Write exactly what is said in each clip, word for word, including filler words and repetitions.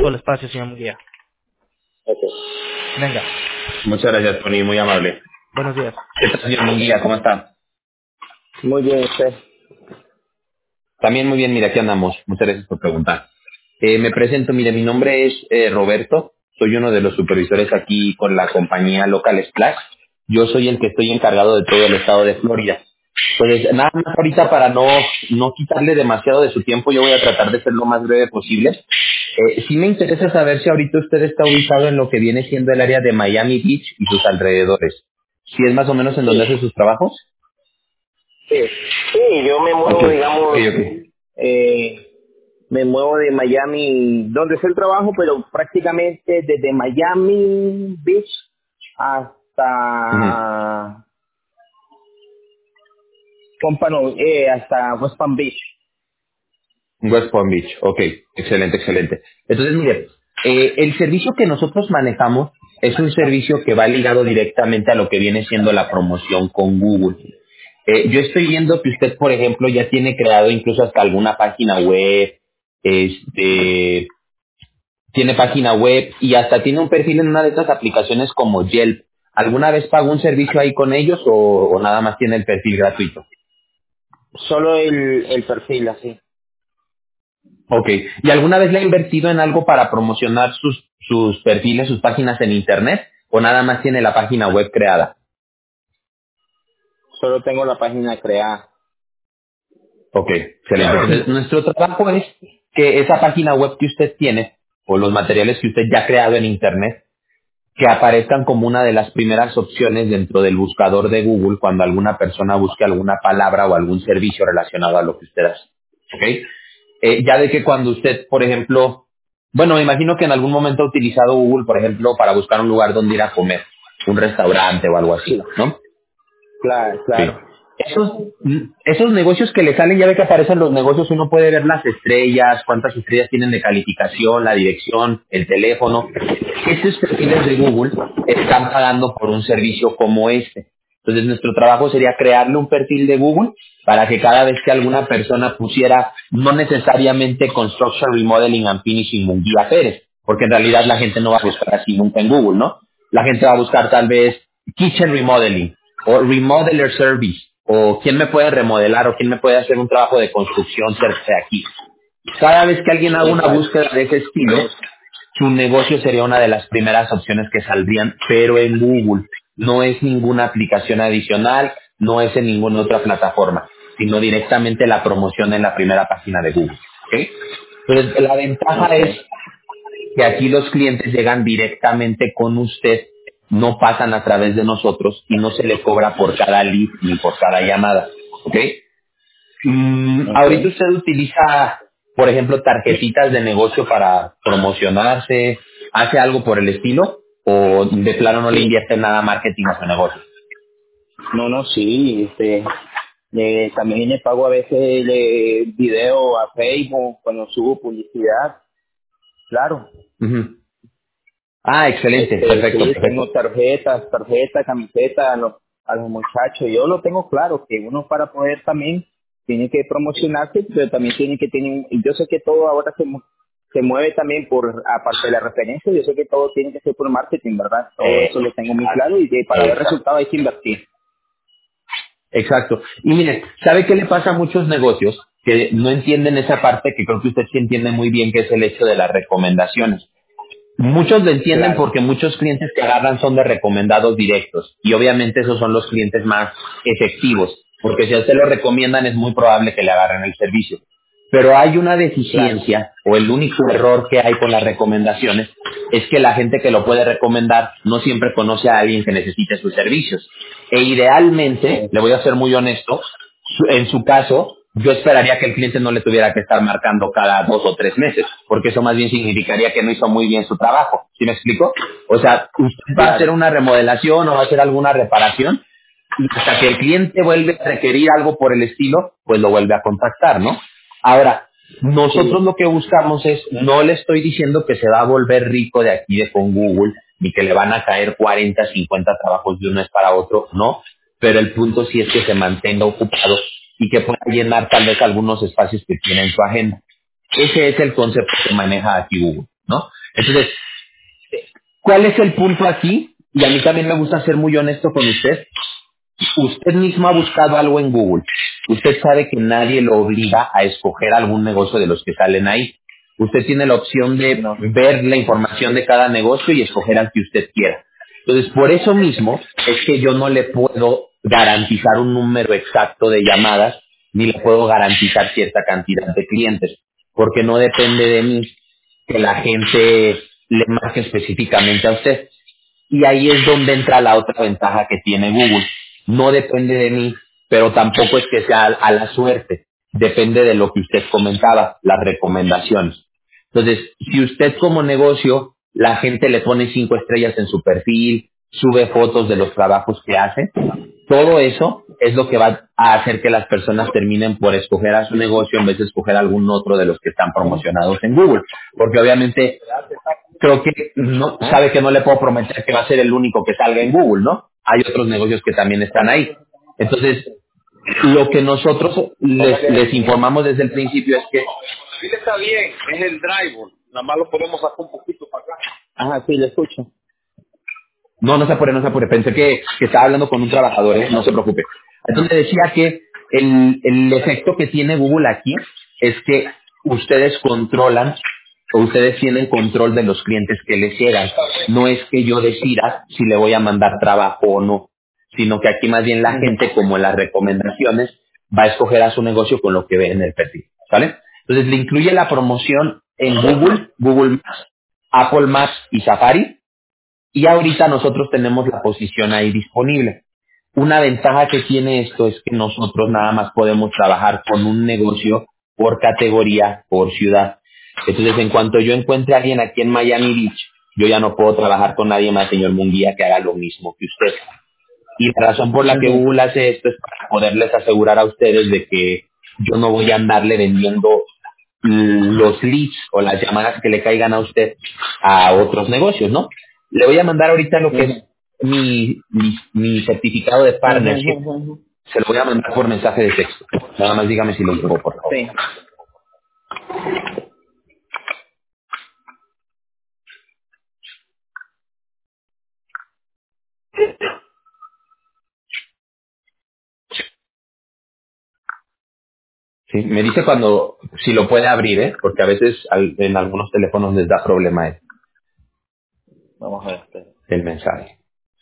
todo el espacio, señor Munguía. Ok. Venga, Muchas gracias, Tony, muy amable. buenos días. ¿Qué tal, señor Munguía? ¿Cómo está? Muy bien, usted. También muy bien, mira, aquí andamos. Muchas gracias por preguntar. Eh, me presento, mire, mi nombre es eh, Roberto. Soy uno de los supervisores aquí con la compañía Local Splash. Yo soy el que estoy encargado de todo el estado de Florida. Pues nada más ahorita para no, no quitarle demasiado de su tiempo, yo voy a tratar de ser lo más breve posible. Eh, sí me interesa saber si ahorita usted está ubicado en lo que viene siendo el área de Miami Beach y sus alrededores. ¿Si es más o menos en donde Sí, hace sus trabajos? sí. Sí, yo me Ok, muevo, ok, digamos, ok. eh, me muevo de Miami, donde es el trabajo, pero prácticamente desde Miami Beach Ujú. hasta Pompano, eh, hasta West Palm Beach. West Palm Beach, ok, excelente, excelente. Entonces, mire, eh, el servicio que nosotros manejamos es un servicio que va ligado directamente a lo que viene siendo la promoción con Google. Eh, yo estoy viendo que usted, por ejemplo, ya tiene creado incluso hasta alguna página web, este, tiene página web y hasta tiene un perfil en una de estas aplicaciones como Yelp. ¿Alguna vez pagó un servicio ahí con ellos o, o nada más tiene el perfil gratuito? Solo el, el perfil así. Ok. ¿Y alguna vez le ha invertido en algo para promocionar sus, sus perfiles, sus páginas en Internet? ¿O nada más tiene la página web creada? Solo tengo la página creada. Ok, excelente. Entonces, nuestro trabajo es que esa página web que usted tiene, o los materiales que usted ya ha creado en Internet, que aparezcan como una de las primeras opciones dentro del buscador de Google cuando alguna persona busque alguna palabra o algún servicio relacionado a lo que usted hace. ¿Ok? Eh, ya de que cuando usted, por ejemplo, bueno, me imagino que en algún momento ha utilizado Google, por ejemplo, para buscar un lugar donde ir a comer, un restaurante o algo así, Sí, ¿no? claro, Sí. claro. Esos, mm, esos negocios que le salen, ya ve que aparecen los negocios, uno puede ver las estrellas, cuántas estrellas tienen de calificación, la dirección, el teléfono. Estos perfiles de Google están pagando por un servicio como este. Entonces nuestro trabajo sería crearle un perfil de Google para que cada vez que alguna persona pusiera, no necesariamente Construction Remodeling and Finishing Munguía Pérez, porque en realidad la gente no va a buscar así nunca en Google, ¿no? La gente va a buscar tal vez Kitchen Remodeling o Remodeler Service o quién me puede remodelar o quién me puede hacer un trabajo de construcción cerca de aquí. Cada vez que alguien haga una Exacto. búsqueda de ese estilo, su negocio sería una de las primeras opciones que saldrían, pero en Google. No es ninguna aplicación adicional, no es en ninguna otra plataforma, sino directamente la promoción en la primera página de Google. ¿Ok? Entonces, la ventaja Ok. es que aquí los clientes llegan directamente con usted, no pasan a través de nosotros y no se le cobra por cada lead ni por cada llamada. ¿Ok? Mm, ahorita Ok. usted utiliza, por ejemplo, tarjetitas de negocio para promocionarse, hace algo por el estilo, o de plano no le Sí. invierte en nada marketing a su negocio. No, no, sí, este, eh, también le pago a veces le video a Facebook cuando subo publicidad, claro. Ujú. Ah, excelente, Este, perfecto, sí, perfecto. tengo tarjetas, tarjetas, camisetas a los, a los muchachos. Yo lo tengo claro, que uno para poder también tiene que promocionarse, pero también tiene que tener, un- y yo sé que todo ahora se, mu- se mueve también por, aparte de la referencia, yo sé que todo tiene que ser por marketing, ¿verdad? Todo Eh, eso lo tengo muy claro y que para ver exacto. resultados hay que invertir. Exacto. Y mire, ¿sabe qué le pasa a muchos negocios que no entienden esa parte que creo que usted sí entiende muy bien, que es el hecho de las recomendaciones? Muchos lo entienden Claro, porque muchos clientes que agarran son de recomendados directos y obviamente esos son los clientes más efectivos, porque si a usted lo recomiendan es muy probable que le agarren el servicio. Pero hay una claro. deficiencia o el único error que hay con las recomendaciones es que la gente que lo puede recomendar no siempre conoce a alguien que necesite sus servicios. E idealmente, Sí, le voy a ser muy honesto, su- en su caso, yo esperaría que el cliente no le tuviera que estar marcando cada dos o tres meses, porque eso más bien significaría que no hizo muy bien su trabajo. ¿Sí me explico? O sea, usted va a hacer claro. una remodelación o va a hacer alguna reparación y hasta que el cliente vuelve a requerir algo por el estilo, pues lo vuelve a contactar, ¿no? Ahora, nosotros Sí, lo que buscamos es, no le estoy diciendo que se va a volver rico de aquí de con Google, ni que le van a caer cuarenta, cincuenta trabajos de un mes para otro, no, pero el punto sí es que se mantenga ocupado y que pueda llenar tal vez algunos espacios que tiene en su agenda. Ese es el concepto que maneja aquí Google. ¿no? Entonces, ¿cuál es el punto aquí? Y a mí también me gusta ser muy honesto con usted. Usted mismo ha buscado algo en Google. Usted sabe que nadie lo obliga a escoger algún negocio de los que salen ahí. Usted tiene la opción de No. ver la información de cada negocio y escoger al que usted quiera. Entonces, por eso mismo es que yo no le puedo garantizar un número exacto de llamadas ni le puedo garantizar cierta cantidad de clientes, porque no depende de mí que la gente le marque específicamente a usted. Y ahí es donde entra la otra ventaja que tiene Google. No depende de mí, pero tampoco es que sea a la suerte. Depende de lo que usted comentaba, las recomendaciones. Entonces, si usted como negocio, la gente le pone cinco estrellas en su perfil, sube fotos de los trabajos que hace, todo eso es lo que va a hacer que las personas terminen por escoger a su negocio en vez de escoger algún otro de los que están promocionados en Google. Porque obviamente creo que no sabe que no le puedo prometer que va a ser el único que salga en Google, ¿no? Hay otros negocios que también están ahí. Entonces, lo que nosotros les, les informamos desde el principio es que Sí está bien, es el driver. Nada más lo podemos sacar un poquito para acá. Ajá, sí, le escucho. no, no se apure, no se apure. Pensé que, que estaba hablando con un trabajador, ¿eh? No se preocupe. Entonces decía que el, el efecto que tiene Google aquí es que ustedes controlan o ustedes tienen control de los clientes que les llegan. No es que yo decida si le voy a mandar trabajo o no, sino que aquí más bien la gente, como en las recomendaciones, va a escoger a su negocio con lo que ve en el perfil, ¿sale? Entonces le incluye la promoción en Google, Google Maps, Apple Maps y Safari, y ahorita nosotros tenemos la posición ahí disponible. Una ventaja que tiene esto es que nosotros nada más podemos trabajar con un negocio por categoría, por ciudad. Entonces, en cuanto yo encuentre a alguien aquí en Miami Beach, yo ya no puedo trabajar con nadie más, señor Munguía, que haga lo mismo que usted. Y la razón por la que Ujú. Google hace esto es para poderles asegurar a ustedes de que yo no voy a andarle vendiendo mm, los leads o las llamadas que le caigan a usted a otros negocios, ¿no? Le voy a mandar ahorita lo que es Ujú. mi, mi, mi certificado de Ujú, partnership. ujú, ujú. Se lo voy a mandar por mensaje de texto. Nada más dígame si lo llegó, por favor. Sí. Sí, me dice cuando, si lo puede abrir, ¿eh? Porque a veces al- en algunos teléfonos les da problema el, Vamos a ver. espera. el mensaje.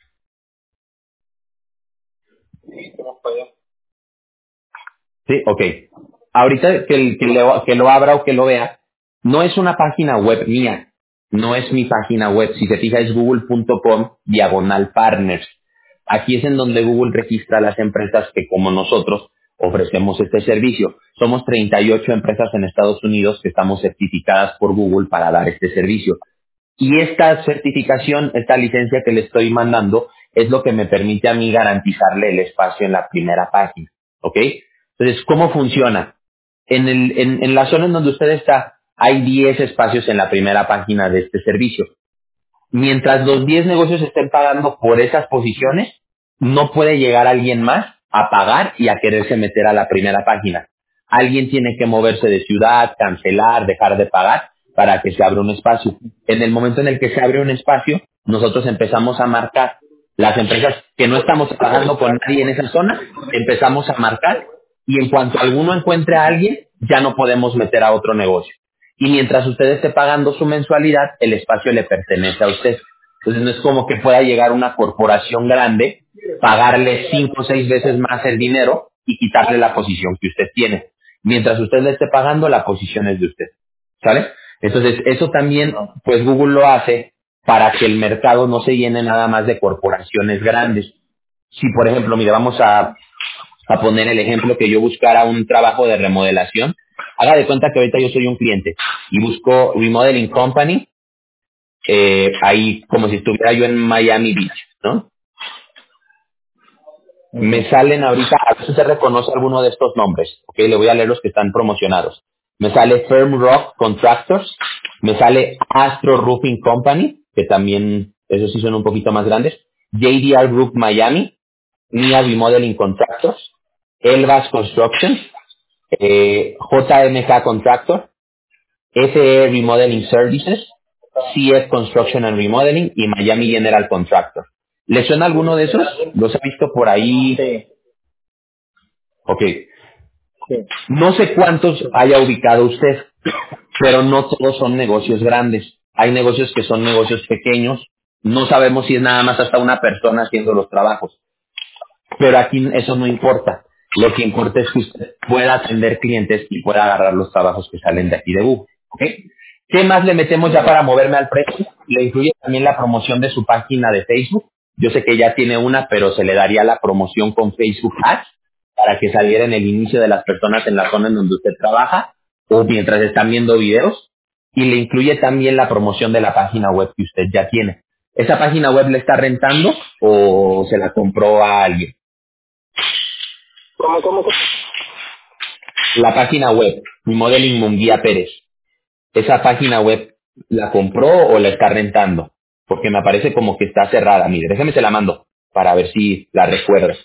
Vamos para allá. Sí, ok. Ahorita que, el- que, lo, que lo abra o que lo vea, no es una página web mía, no es mi página web. Si se fija es google punto com diagonal partners. Aquí es en donde Google registra las empresas que como nosotros ofrecemos este servicio. Somos treinta y ocho empresas en Estados Unidos que estamos certificadas por Google para dar este servicio. Y esta certificación, esta licencia que le estoy mandando, es lo que me permite a mí garantizarle el espacio en la primera página. ¿Ok? Entonces, ¿cómo funciona? En, el, en, en la zona en donde usted está, hay diez espacios en la primera página de este servicio. Mientras los diez negocios estén pagando por esas posiciones, no puede llegar alguien más a pagar y a quererse meter a la primera página. Alguien tiene que moverse de ciudad, cancelar, dejar de pagar para que se abra un espacio. En el momento en el que se abre un espacio, nosotros empezamos a marcar las empresas que no estamos pagando con nadie en esa zona, empezamos a marcar y en cuanto alguno encuentre a alguien, ya no podemos meter a otro negocio. Y mientras usted esté pagando su mensualidad, el espacio le pertenece a usted. Entonces no es como que pueda llegar una corporación grande, pagarle cinco o seis veces más el dinero y quitarle la posición que usted tiene. Mientras usted le esté pagando, la posición es de usted. ¿Sale? Entonces eso también, pues Google lo hace para que el mercado no se llene nada más de corporaciones grandes. Si, por ejemplo, mire, vamos a a poner el ejemplo que yo buscara un trabajo de remodelación, haga de cuenta que ahorita yo soy un cliente y busco Remodeling Company, eh, ahí como si estuviera yo en Miami Beach, ¿no? Me Ujú. salen ahorita, a veces se reconoce alguno de estos nombres, ok, le voy a leer los que están promocionados. Me sale Firm Rock Contractors, me sale Astro Roofing Company, que también, esos sí son un poquito más grandes, J D R Group Miami, Nia Remodeling Contractors, Elvas Construction, eh, J M K Contractor, S E Remodeling Services, C F Construction and Remodeling y Miami General Contractor. ¿Le suena alguno de esos? ¿Los ha visto por ahí? Sí, Ok. sí. No sé cuántos haya ubicado usted, pero no todos son negocios grandes. Hay negocios que son negocios pequeños. No sabemos si es nada más hasta una persona haciendo los trabajos. Pero aquí eso no importa. Lo que importa es que usted pueda atender clientes y pueda agarrar los trabajos que salen de aquí de Google. ¿Ok? ¿Qué más le metemos ya para moverme al precio? Le incluye también la promoción de su página de Facebook. Yo sé que ya tiene una, pero se le daría la promoción con Facebook Ads para que saliera en el inicio de las personas en la zona en donde usted trabaja o mientras están viendo videos. Y le incluye también la promoción de la página web que usted ya tiene. ¿Esa página web la está rentando o se la compró a alguien? ¿Cómo, cómo, cómo? La página web, Remodeling Munguía Pérez. ¿Esa página web la compró o la está rentando? Porque me parece como que está cerrada. Mire, déjeme se la mando para ver si la recuerda.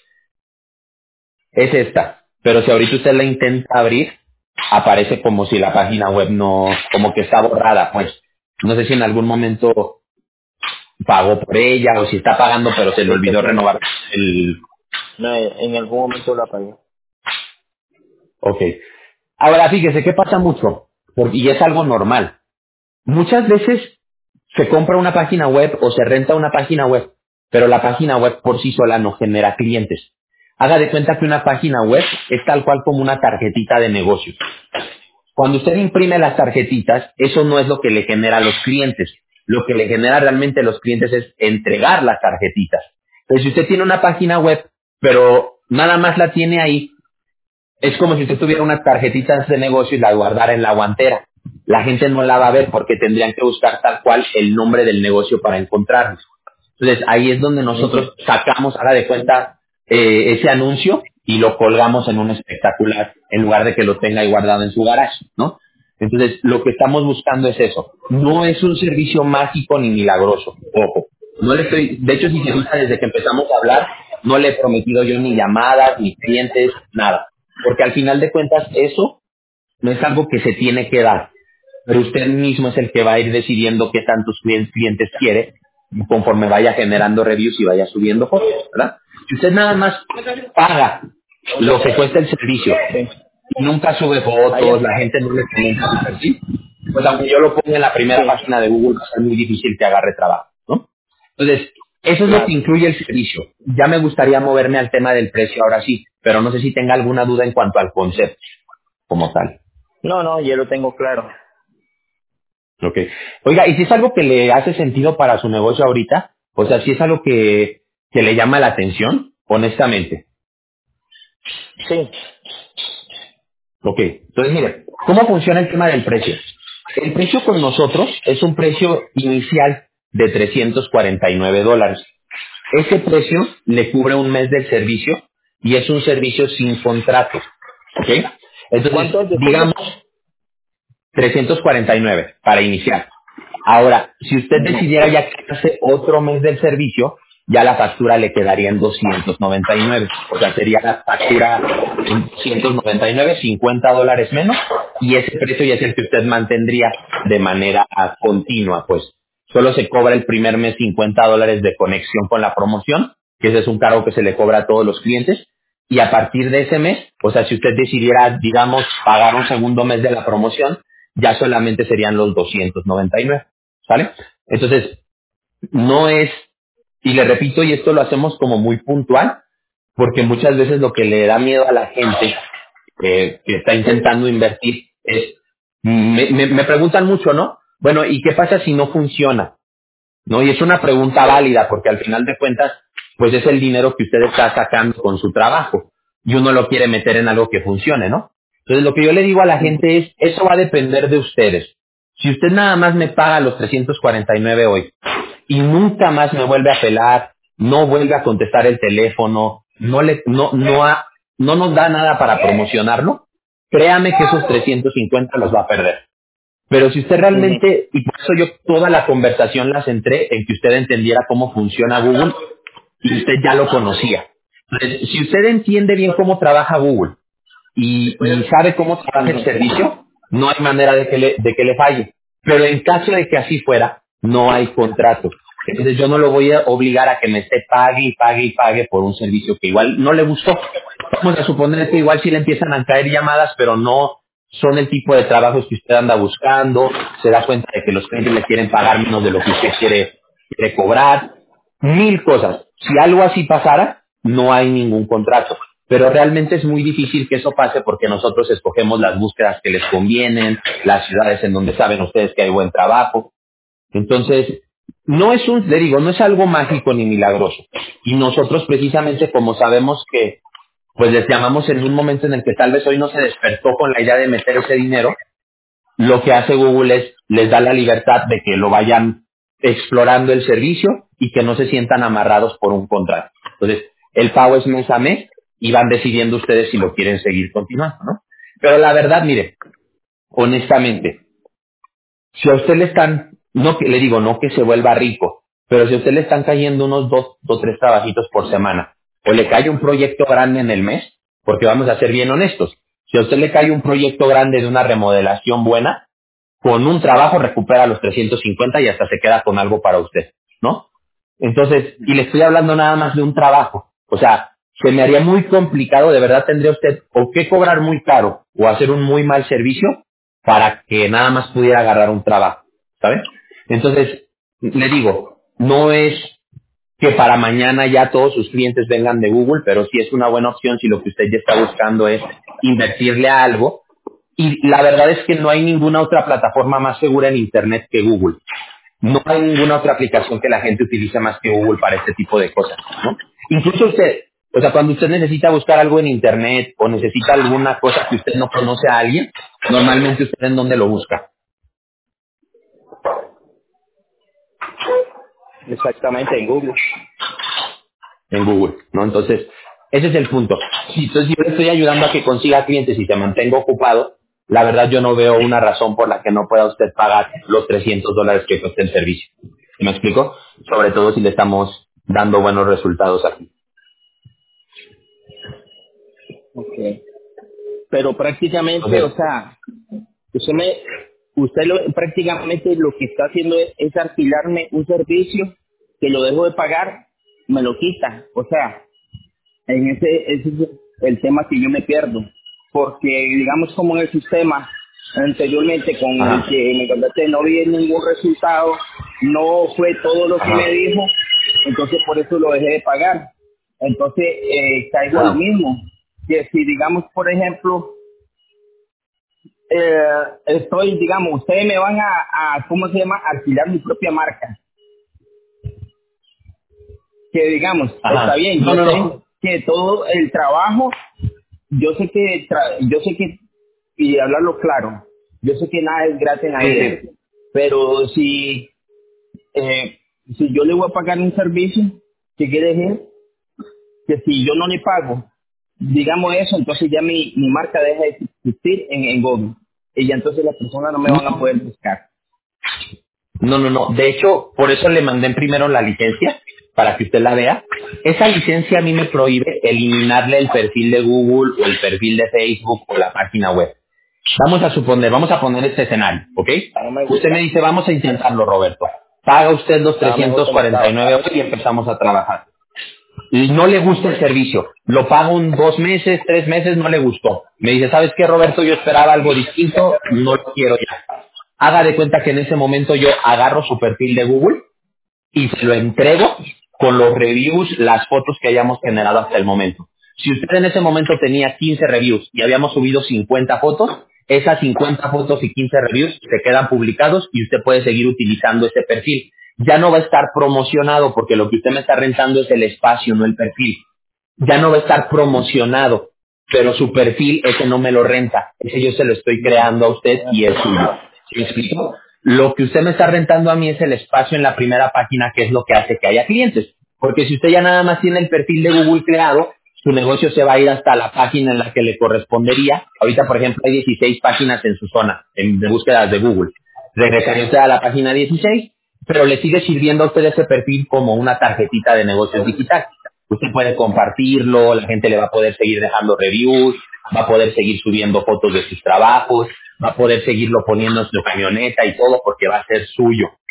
Es esta. Pero si ahorita usted la intenta abrir, aparece como si la página web no, como que está borrada, pues. No sé si en algún momento pagó por ella o si está pagando pero se le Sí, olvidó sí, no. renovar el... No, en algún momento la pagué. Ok. Ahora fíjese, ¿qué pasa mucho? Porque, y es algo normal. Muchas veces se compra una página web o se renta una página web, pero la página web por sí sola no genera clientes. Haga de cuenta que una página web es tal cual como una tarjetita de negocios. Cuando usted imprime las tarjetitas, eso no es lo que le genera a los clientes. Lo que le genera realmente a los clientes es entregar las tarjetitas. Entonces, si usted tiene una página web, pero nada más la tiene ahí, es como si usted tuviera unas tarjetitas de negocio y la guardara en la guantera. La gente no la va a ver porque tendrían que buscar tal cual el nombre del negocio para encontrarlos. Entonces, ahí es donde nosotros sacamos, haga de cuenta, eh, ese anuncio y lo colgamos en un espectacular en lugar de que lo tenga ahí guardado en su garage, ¿no? Entonces, lo que estamos buscando es eso. No es un servicio mágico ni milagroso, ojo. No le estoy, de hecho, si se fija desde que empezamos a hablar, no le he prometido yo ni llamadas, ni clientes, nada. Porque al final de cuentas, eso no es algo que se tiene que dar, pero usted mismo es el que va a ir decidiendo qué tantos clien- clientes quiere conforme vaya generando reviews y vaya subiendo fotos, ¿verdad? Si usted nada más paga lo que cuesta el servicio Sí. y nunca sube fotos, la gente no le comenta su perfil, pues aunque yo lo ponga en la primera Sí. página de Google, va a ser muy difícil que agarre trabajo, ¿no? Entonces, eso es lo que Claro. incluye el servicio. Ya me gustaría moverme al tema del precio ahora sí, pero no sé si tenga alguna duda en cuanto al concepto como tal. No, no, ya lo tengo claro. Ok. Oiga, ¿y si es algo que le hace sentido para su negocio ahorita? O sea, si es algo que, que le llama la atención, honestamente. Sí. Ok. Entonces, mire, ¿cómo funciona el tema del precio? El precio con nosotros es un precio inicial de trescientos cuarenta y nueve dólares. Ese precio le cubre un mes del servicio y es un servicio sin contrato. ¿Ok? Entonces, ¿Cuánto es? Disculpe. digamos trescientos cuarenta y nueve para iniciar. Ahora, si usted Ujú. decidiera ya quedarse otro mes del servicio, ya la factura le quedaría en doscientos noventa y nueve. O sea, sería la factura en doscientos noventa y nueve, cincuenta dólares menos, y ese precio ya es el que usted mantendría de manera ah, continua, pues. Solo se cobra el primer mes cincuenta dólares de conexión con la promoción, que ese es un cargo que se le cobra a todos los clientes, y a partir de ese mes, o sea, si usted decidiera, digamos, pagar un segundo mes de la promoción, ya solamente serían los doscientos noventa y nueve, ¿sale? Entonces, no es, y le repito, y esto lo hacemos como muy puntual, porque muchas veces lo que le da miedo a la gente eh, que está intentando invertir es, me, me, me preguntan mucho, ¿no? Bueno, ¿y qué pasa si no funciona? ¿No? Y es una pregunta válida, porque al final de cuentas, pues es el dinero que usted está sacando con su trabajo, y uno lo quiere meter en algo que funcione, ¿no? Entonces, lo que yo le digo a la gente es, eso va a depender de ustedes. Si usted nada más me paga los trescientos cuarenta y nueve hoy, y nunca más me vuelve a pelar, no vuelve a contestar el teléfono, no le, no, no, ha- no nos da nada para promocionarlo, créame que esos trescientos cincuenta los va a perder. Pero si usted Ujú. realmente, y por eso yo toda la conversación la centré en que usted entendiera cómo funciona Google y usted ya lo conocía. Entonces, si usted entiende bien cómo trabaja Google y, y sabe cómo trabaja el Ujú. servicio, no hay manera de que, le, de que le falle. Pero en caso de que así fuera, no hay contrato. Entonces yo no lo voy a obligar a que me esté pague y pague y pague por un servicio que igual no le gustó. Vamos a suponer que igual sí le empiezan a caer llamadas, pero no son el tipo de trabajos que usted anda buscando, se da cuenta de que los clientes le quieren pagar menos de lo que usted quiere, quiere cobrar, mil cosas. Si algo así pasara, no hay ningún contrato. Pero realmente es muy difícil que eso pase porque nosotros escogemos las búsquedas que les convienen, las ciudades en donde saben ustedes que hay buen trabajo. Entonces, no es un, le digo, no es algo mágico ni milagroso. Y nosotros precisamente como sabemos que, pues les llamamos en un momento en el que tal vez hoy no se despertó con la idea de meter ese dinero, lo que hace Google es, les da la libertad de que lo vayan explorando el servicio y que no se sientan amarrados por un contrato. Entonces, el pago es mes a mes y van decidiendo ustedes si lo quieren seguir continuando, ¿no? Pero la verdad, mire, honestamente, si a usted le están, no que le digo, no que se vuelva rico, pero si a usted le están cayendo unos dos o tres trabajitos por semana, o le cae un proyecto grande en el mes, porque vamos a ser bien honestos, si a usted le cae un proyecto grande de una remodelación buena, con un trabajo recupera los trescientos cincuenta y hasta se queda con algo para usted, ¿no? Entonces, y le estoy hablando nada más de un trabajo, o sea, se me haría muy complicado, de verdad tendría usted o que cobrar muy caro o hacer un muy mal servicio para que nada más pudiera agarrar un trabajo, ¿sabe? Entonces, le digo, no es que para mañana ya todos sus clientes vengan de Google, pero sí es una buena opción si lo que usted ya está buscando es invertirle a algo. Y la verdad es que no hay ninguna otra plataforma más segura en Internet que Google. No hay ninguna otra aplicación que la gente utilice más que Google para este tipo de cosas, ¿no? Incluso usted, o sea, cuando usted necesita buscar algo en Internet o necesita alguna cosa que usted no conoce a alguien, normalmente usted en dónde lo busca. Exactamente, en Google. En Google, ¿no? Entonces, ese es el punto. Si entonces yo le estoy ayudando a que consiga clientes y se mantenga ocupado, la verdad yo no veo una razón por la que no pueda usted pagar los trescientos dólares que cuesta el servicio. ¿Me explico? Sobre todo si le estamos dando buenos resultados aquí. Okay. Pero prácticamente, o Entonces, sea, usted me, usted lo, prácticamente lo que está haciendo es, es alquilarme un servicio que lo dejo de pagar, me lo quita. O sea, en ese, ese es el tema que yo me pierdo. Porque, digamos, como en el sistema anteriormente con el ajá, que me contraté no vi ningún resultado, no fue todo lo que me ajá, dijo, entonces por eso lo dejé de pagar. Entonces, eh, caigo al claro. mismo. Que si, digamos, por ejemplo, eh, estoy, digamos, ustedes me van a, a, ¿cómo se llama?, alquilar mi propia marca. Que, digamos, está Ajá. bien, No, yo no, sé no. que todo el trabajo, yo sé que, tra- yo sé que, y hablarlo claro, yo sé que nada es gratis en la Sí, vida, sí. pero si, eh, si yo le voy a pagar un servicio, ¿qué quiere decir? Que si yo no le pago, digamos eso, entonces ya mi, mi marca deja de existir en, en Google. Y ya entonces las personas no me van a No, poder buscar. no, no, no. De hecho, por eso le mandé primero la licencia, para que usted la vea. Esa licencia a mí me prohíbe eliminarle el perfil de Google o el perfil de Facebook o la página web. Vamos a suponer, vamos a poner este escenario, ¿ok? No me Usted me gusta. dice, vamos a intentarlo, Roberto. Paga usted los Estaba mejor trescientos como cuarenta y estaba. nueve horas y empezamos a trabajar. Y no le gusta el servicio. Lo pago un dos meses, tres meses, no le gustó. Me dice, ¿sabes qué, Roberto? Yo esperaba algo distinto, no lo quiero ya. Haga de cuenta que en ese momento yo agarro su perfil de Google y se lo entrego con los reviews, las fotos que hayamos generado hasta el momento. Si usted en ese momento tenía quince reviews y habíamos subido cincuenta fotos, esas cincuenta fotos y quince reviews se quedan publicados y usted puede seguir utilizando ese perfil. Ya no va a estar promocionado porque lo que usted me está rentando es el espacio, no el perfil. Ya no va a estar promocionado, pero su perfil ese no me lo renta. Ese yo se lo estoy creando a usted y es suyo. ¿Sí me explico? Lo que usted me está rentando a mí es el espacio en la primera página, que es lo que hace que haya clientes. Porque si usted ya nada más tiene el perfil de Google creado, su negocio se va a ir hasta la página en la que le correspondería. Ahorita, por ejemplo, hay dieciséis páginas en su zona en, de búsquedas de Google. Regresaría usted a la página dieciséis, pero le sigue sirviendo a usted ese perfil como una tarjetita de negocios digital. Usted puede compartirlo, la gente le va a poder seguir dejando reviews, va a poder seguir subiendo fotos de sus trabajos, va a poder seguirlo poniendo en su camioneta y todo porque va a ser suyo.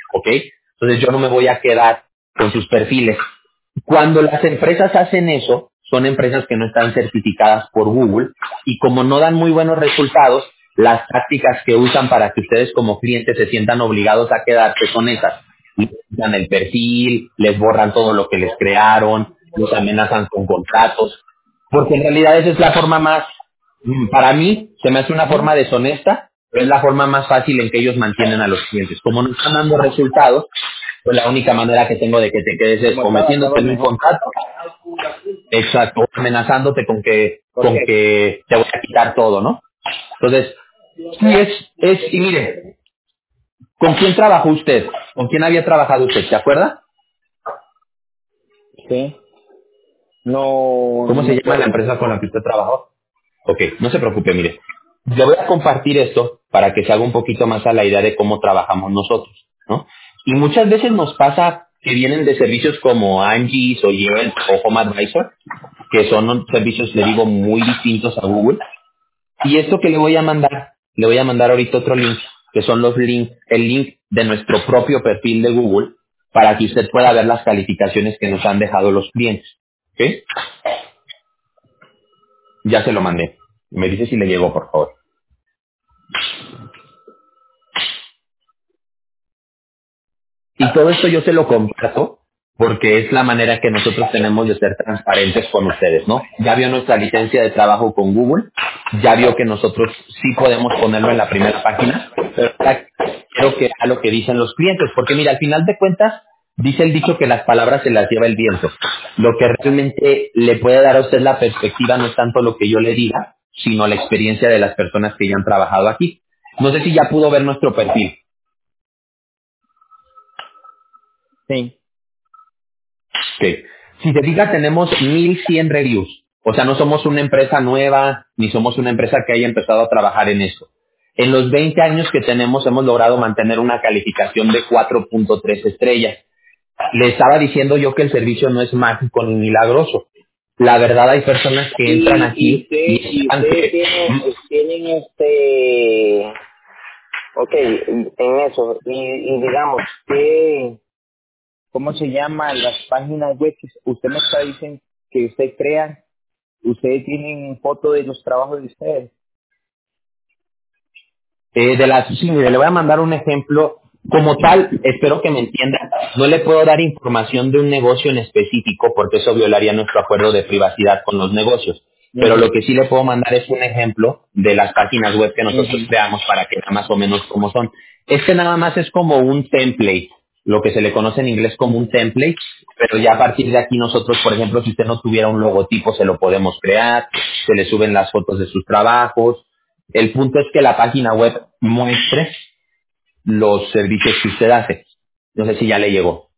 ¿ok? Entonces yo no me voy a quedar con sus perfiles. Cuando las empresas hacen eso, son empresas que no están certificadas por Google y como no dan muy buenos resultados, las tácticas que usan para que ustedes como clientes se sientan obligados a quedarse son esas. Les quitan el perfil, les borran todo lo que les crearon, los amenazan con contratos, porque en realidad esa es la forma más, mm, para mí, se me hace una forma deshonesta, pero es la forma más fácil en que ellos mantienen a los clientes. Como no están dando resultados, pues la única manera que tengo de que te quedes es Como o trabajaba metiéndote en un mejor. contrato, exacto, o amenazándote con que, ¿Por con qué? que te voy a quitar todo, ¿no? Entonces, sí es, es, y mire, ¿con quién trabajó usted? ¿Con quién había trabajado usted? ¿Se acuerda? Sí. No, no ¿Cómo me se llama la acuerdo. empresa con la que usted trabajó? Ok, no se preocupe, mire. Le voy a compartir esto para que se haga un poquito más a la idea de cómo trabajamos nosotros, ¿no? Y muchas veces nos pasa que vienen de servicios como Angie's o Yelp o Home Advisor, que son servicios, le digo, muy distintos a Google. Y esto que le voy a mandar, le voy a mandar ahorita otro link, que son los links, el link de nuestro propio perfil de Google, para que usted pueda ver las calificaciones que nos han dejado los clientes. ¿Ok? Ya se lo mandé. Me dice si le llegó, por favor. Y todo esto yo se lo comparto porque es la manera que nosotros tenemos de ser transparentes con ustedes, ¿no? Ya vio nuestra licencia de trabajo con Google, ya vio que nosotros sí podemos ponerlo en la primera página, pero ahora quiero que a lo que dicen los clientes, porque mira, al final de cuentas, dice el dicho que las palabras se las lleva el viento. Lo que realmente le puede dar a usted la perspectiva no es tanto lo que yo le diga, sino la experiencia de las personas que ya han trabajado aquí. No sé si ya pudo ver nuestro perfil. Sí. Ok. Si se fija, tenemos mil cien reviews. O sea, no somos una empresa nueva, ni somos una empresa que haya empezado a trabajar en esto. En los veinte años que tenemos hemos logrado mantener una calificación de cuatro punto tres estrellas. Le estaba diciendo yo que el servicio no es mágico ni milagroso. La verdad hay personas que entran Y, y aquí usted, y y están ustedes que... tienen, tienen este, ok, en eso, y, y digamos, ¿qué, cómo se llama las páginas web que usted me está diciendo que usted crea? Ustedes tienen foto de los trabajos de ustedes. Eh, de las, sí, mire, le voy a mandar un ejemplo. Como tal, espero que me entienda, no le puedo dar información de un negocio en específico porque eso violaría nuestro acuerdo de privacidad con los negocios. Pero lo Ujú, que sí le puedo mandar es un ejemplo de las páginas web que nosotros ujú, creamos para que vea más o menos cómo son. Este nada más es como un template, lo que se le conoce en inglés como un ujú. template, pero ya a partir de aquí nosotros, por ejemplo, si usted no tuviera un logotipo, se lo podemos crear, se le suben las fotos de sus trabajos. El punto es que la página web muestre los servicios que usted hace. No sé si ya le llegó.